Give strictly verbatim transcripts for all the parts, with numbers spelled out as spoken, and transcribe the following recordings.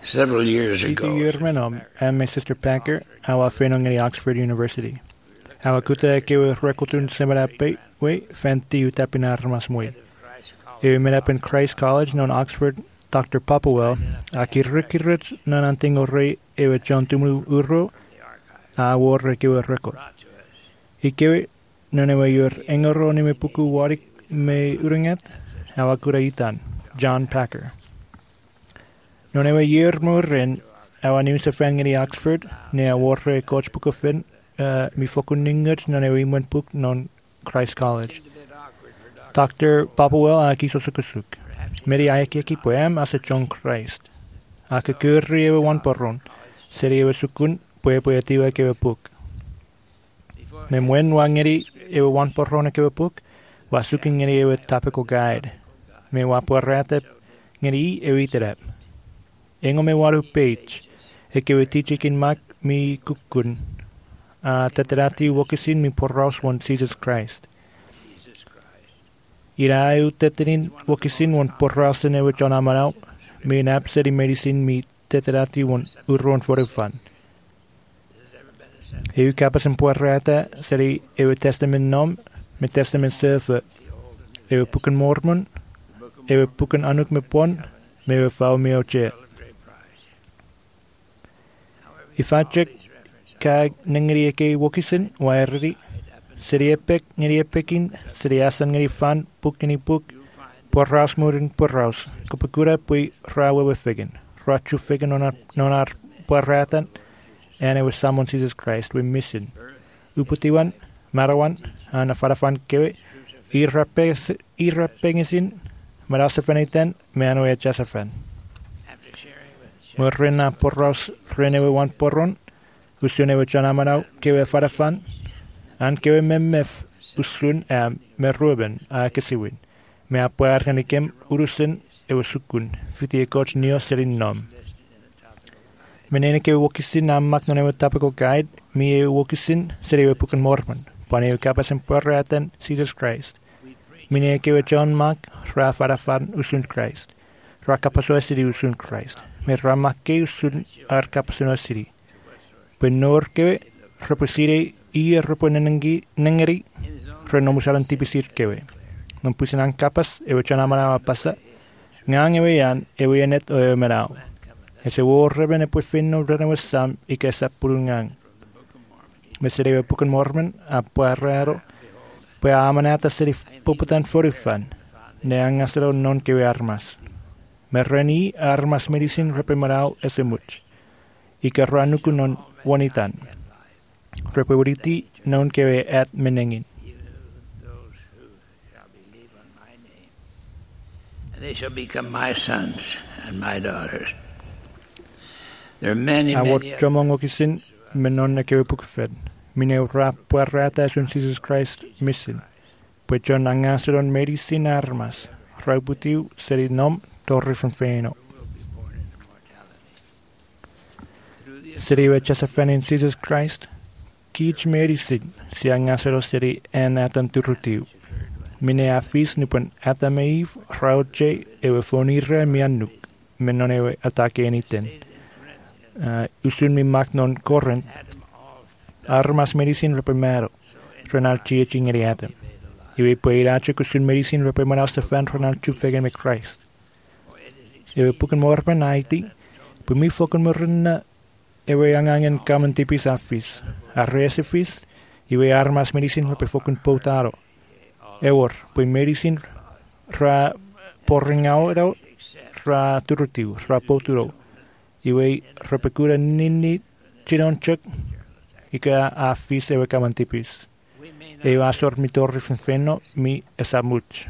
Several years ago, Yearmenom and my sister Packer, our friend at Oxford University. Our kuta kewe rekotun semarape we fenti utapinar masmui. We met up in Christ College, non Oxford, Doctor Popplewell, akirrikirit nanantingo re ewe John Tumu Uro, a war kewe record. Ikewe nonewe yor engoro ni me puku warik me uringat, our kuraitan, John Packer. Nonewe year moren, our new safangani Oxford, ne a war coach pukofin, uh, mi fokuningat nonewe imwen puk non Christ College. Doctor Popplewell aki sosukusuk. Meri ayaki aki poem as a John Christ. Aka kurri ewe wan porron. Seri ewe sukun poe poetiwa kewe puk. Me mwen wangeri ewe wan porron kewe puk. Wasukin ngeri ewe topical guide. Me waporrate ngeri ewe iterep. Engo me waru page. Ekewe tichikin mak mi kukun. Uh, teterati wokisin mi porraus wan Jesus Christ. Ira uteterin wokisin wan porrasen ewe John Amarau. Mi nap seri medicine mi teterati wan urron forefan. Eu capas en porrata seri ewe testament nom. Mi testament surfer. Ewe puken mormon. Ewe puken anuk me pon. Me ewe fau me oche. Ifachek kag nengri eke wokisin waerri. Seri epek ngeri epekin, seri asan ngeri fan, puk ngeri puk, porraus murin porraus. Kapakura pui rawe figen. Rachu figen onar nonar porratan, and it was someone Jesus Christ we mission. Uputiwan, marawan, and a farafan kewe, irrapengisin, marasafanitan, mano e chasafan. Murrena porraus renewe wan porron, usunewe chanamanau kewe farafan, an kewe memmef usun a me ruben a kesiwin. Me a puar ganikem urusin e usukun, fiti e coach neo serin nom. Menene kewe wokisin a mak non ewe topical guide, mi e wokisin seri ewe puken mormon, pane ewe kapas en puarratan Jesus Christ. Mine kewe John mak, ra farafan usun Christ. Ra kapaso esiri usun Christ. Me ra makke usun ar kapasino esiri. Penor kewe reposire i repo nengi nengeri renomusalan tipisir kewe. Non pusinan kapas ewe chanamana pasa ngang ewe yan ewe yanet o ewe merao. Ese wo reben e pufinno renewe sam i ke sa purungang. Mesere ewe puken mormen a puarrero pue amanata seri puputan forifan ne angasero non kewe armas. Merreni armas medicine repe merao ese much. I ke ranuku non wanitan. Repubriti non kewe at menengin. And they shall become my sons and my daughters. There are many, Awot many jomong okisin menon na kewe pukfed. Mine rap puarrata sun Jesus Christ mission. Pues John angaseron medicine armas. Rauputiu seri nom torri from feno. Seri we chasafan in Jesus Christ. Kich medicine si angasero seri en atam turutiu. Mine afis nupon atameiv rauche ewe fonirre mianuk. Menon ewe atake eniten. Uh, usun mi magnon corrent. Armas medicine reprimero. Renal chieching eri atam. Ewe poirache kusun medicine reprimero stefan renal chufegen me Christ. Ewe puken morpen aiti. Pumi foken morna ewe angangen kamen tipis afis. Arresifis, iwe armas medicine repe foken potaro. Ewor, pui medicine ra porringao rao, ra turutiu, ra poturo. Iwe repecura nini chidonchuk, ika afis ewe kamen tipis. Ewe asor mi torri fenfeno mi esamuch.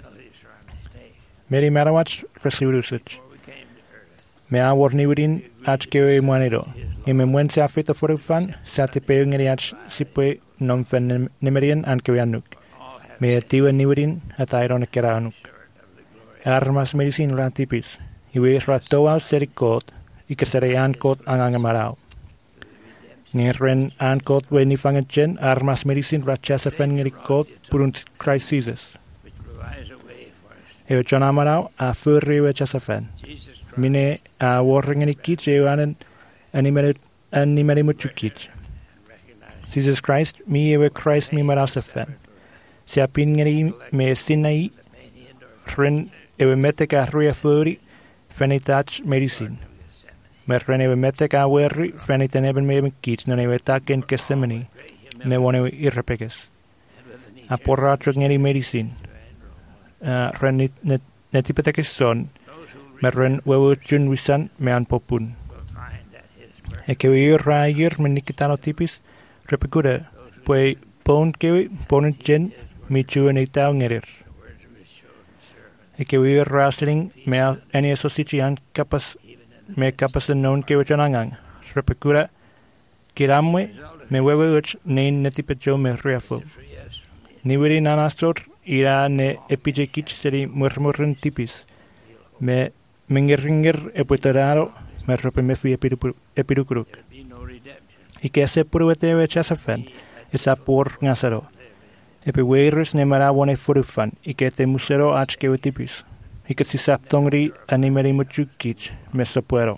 Meri marawach resiurusich. Me a warniwrin ach kewe muanero. I me mwen se afeta forufan, sa te peo ngeri ach sipwe non fen nemerian an kewe anuk. Me a tiwe niwrin at airon kera anuk. Armas medicine ra tipis. Iwe ratoa seri kot, ike seri an kot angang marao. Ngeren an kot we ni fangen chen, armas medicine ra chasa fen ngeri kot purunt Christ Jesus. Ewe chon amarao a furri we chasa fen. mine a warringen kits e anen animere animere mutu kits. Jesus Christ, mi ewe Christ mi marasafen. Se apingeri me sinai, ren ewe meteka ruia furi, fenitach medicine. Me ren ewe meteka werri, fenitan eben me eben kits, non ewe taken kesemeni, ne one ewe irrepekes. A porra trengeri medicine. Uh, ren net netipetekes son, me ren wewe jun wisan me an popun. E kewe irra ir me nikitano tipis, repekuda, pue pon kewe, ponen jen, mi chuen e tau ngerir. E kewe irra sering me a eni asosici an kapas, me kapas en non kewe chanangang. Repekuda, kiramwe, me wewe uch nein netipecho me reafo. Niwiri nanastor, ira ne epijekich seri murmurren tipis. Me mengeringer eputeraro, me rope me fui epirukruk. Y que ese purwete we chasafen, esa por ngasaro. Epi weiris ne mara wane furufan, y que te musero ach kewe tipis. Y que si saptongri animeri muchukich, me sopuero.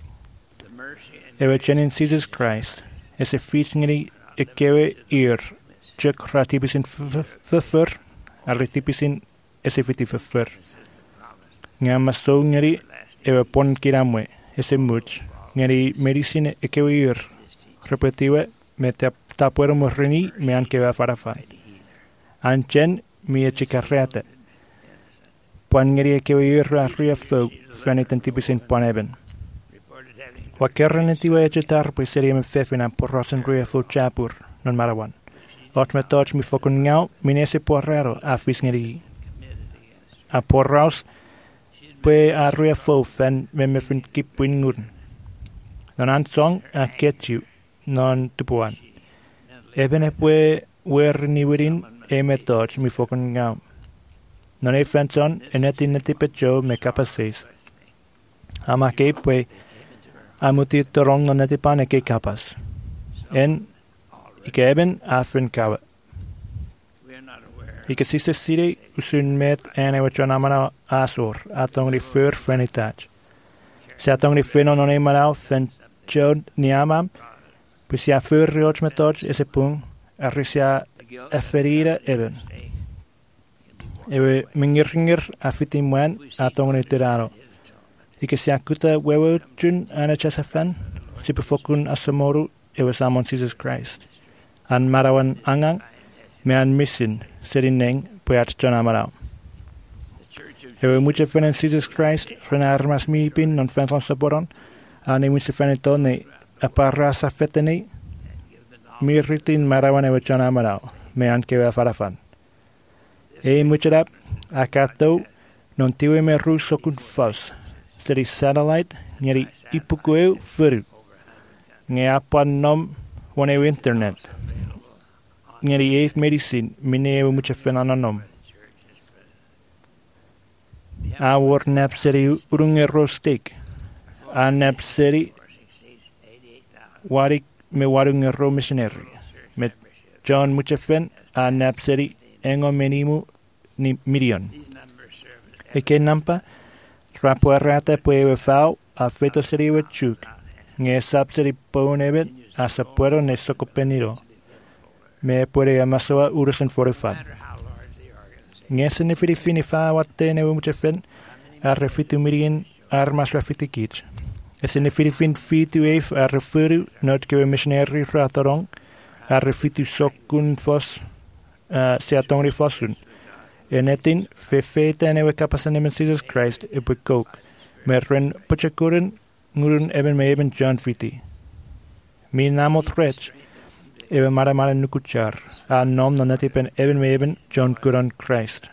Ewe chenin Jesus Christ, ese fichngeri e kewe ir, chuk ratipisin fufur, arritipisin ese fiti fufur. Nga maso ngeri ewe pon kiramwe, ese much, ngeri medicine e kewe ir, repetiwe me tapuero morrini me an kewe farafai. Anchen mi e chikarreate. Puan ngeri e kewe ir a ria fo, fanitan tipisin pon eben. Wa kerren etiwe e chetar pues seria me fefina por rosen ria fo chapur, non marawan. Ot me toch mi fokun ngau, minese porrero a fis ngeri. A porraus, pue a ria fo fen me me fin kip wingun. Non an song a ketju, non tupuan. Eben e pue wer ni wirin e me toch mi fokun ngau. Non e fen son enetin netipecho me capaces. Ama ke pue amuti torong non netipan e ke capas. En ike eben a fin kawa. Ike siste sire usun met ene wachon amana asor atongri fur fenitach. Se atongri feno non e marau fen chod niamam, pues ya fur rioch metoch ese pung, arisia eferire eben. Ewe mingiringer afiti mwen atongri tirano. Ike si akuta wewe chun ane chasafen, si pefokun asamoru ewe samon Jesus Christ. An marawan angang, me an misin, serineng, puat chona marau. Ewe muche fenen Jesus Christ, frena armas mi pin, non fenton saporon, ane muche feneton ne aparra sa feteni, mi ritin marawan ewe chona marau, me an kewe farafan. E muche rap, akato, non tiwe me ruso kun fos, seri satellite, ngeri ipukueu furu, nge apan nom, wane internet. Ngeri eif medicine, mine ewe muche fenananom. A war nap seri urunge rostik. A nap seri warik me warunge ro missionary. Met John muche fen, a nap seri engo menimu ni million. Eke nampa, rapuarata puewe fau, a feto seri we chuk. Nge sap seri pon ebet, a sapuero ne socopeniro. Me puede amasoa urusen forifan. Ngese ne fiti fini fa watte ne muche fen, a refitu mirien armas refiti kich. Ese ne fiti fin fitu eif a referu not kewe missionary ratorong, a refitu sokun fos, uh, se atongri fosun. Enetin fe feta newe kapasan emen Jesus Christ e pui kok. Me ren puchakuren ngurun eben me eben John fiti. Mi namoth rech, ewe mara mara nukuchar, a nom non netipen eben me eben John Kuron Christ.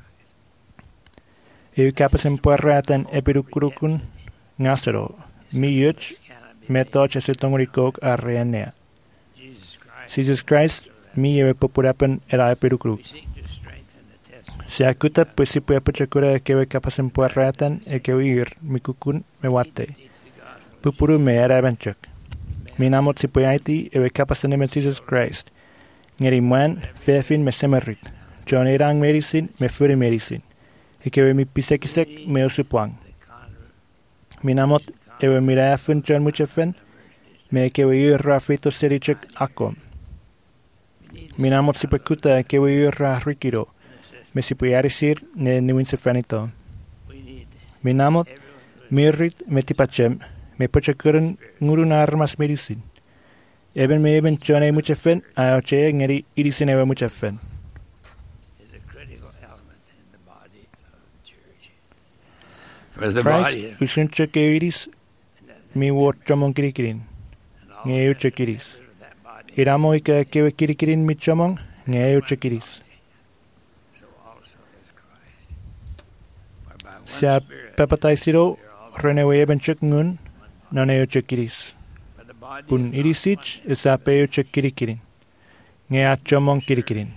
Ewe kapasen puerraten epirukurukun ngasero, mi yuch, me toch ese tongri kok a reenea. Jesus Christ, mi ewe popurapen era epirukuruk. Se akuta pues si puede puchakura kewe kapasen puerraten e kewe ir mikukun me wate. Pupuru me era ebenchuk. Mi namot si puyaiti ewe kapasen emen Jesus Christ. Ngeri mwen fefin me semerit. John erang medicine me furi medicine. E kewe mi pisekisek me usupuang. Minamot ewe mirafun John muchafen, me kewe yurra fito serichek akom. Minamot sipakuta kewe yurra rikido, me sipuyarisir ne niwinsefanito. Minamot mirrit me tipachem, me pochakuren ngurun armas medisin. Eben me eben John e muchafen, aoche ngeri irisin ewe muchafen. Christ usunche keiris mi wot chomong kirikirin nge uche kiris iramo ika kewe kirikirin mi chomong nge uche kiris sia pepatai siro renewe eben chuk ngun nane uche kiris pun irisich isa pe uche kirikirin nge a chomong kirikirin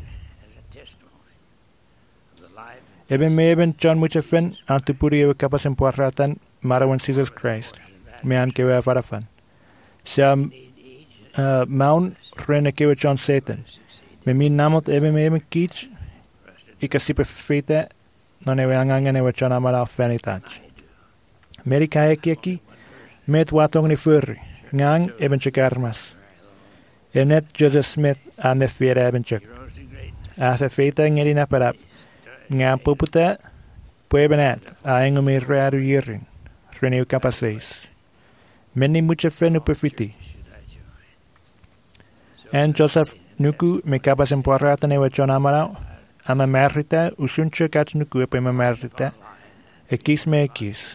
Eben me eben John muchafen antipuri ewe kapas empuarratan marawan Jesus Christ. Me an kewe afarafan. Sia uh, maun rene kewe John Satan. Me min namot eben me eben kich ikasipe fete non ewe angangan ewe John amara fanitach. Meri kaya kiaki met watong ni furri. Ngang eben chuk armas. Enet Joseph Smith a me fiera eben chuk. A fe fete ngeri na parap. Nga puputa puebenat a engumi rearu yirin reneu capaceis meni mucha frenu perfiti en Joseph nuku me capas empuarrata newe John amarao ama merita usunche kat nuku epe me merita ekis me ekis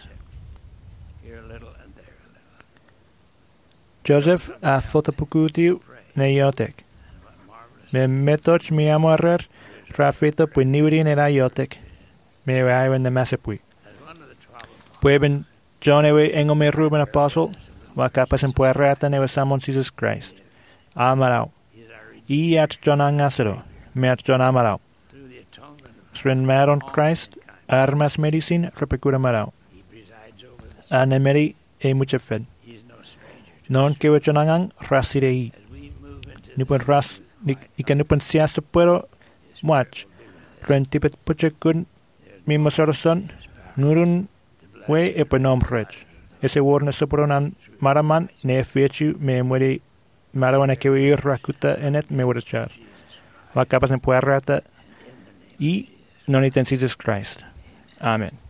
Joseph a fotopukutiu ne yotek me metoch mi amorer Rafito pues niurin era yotek me iban de masepui. Pueben John ewe engome Ruben apostle wa kapas en puerrata newe samon Jesus Christ. Amarao. I at John angasero me at John amarao. Sren maron Christ armas medicine repecura marao. Anemeri e mucha fed. Non kewe John angang rasirei. Nipun ras ikanupan siasa puero Watch, ren tipet puchekun mi masarason nurun we eponom rech. Ese warne sopronan maraman ne fechu me muere marawana que ir rakuta enet me wurachar. Va capas en puerrata y non iten Jesus Christ. Amen.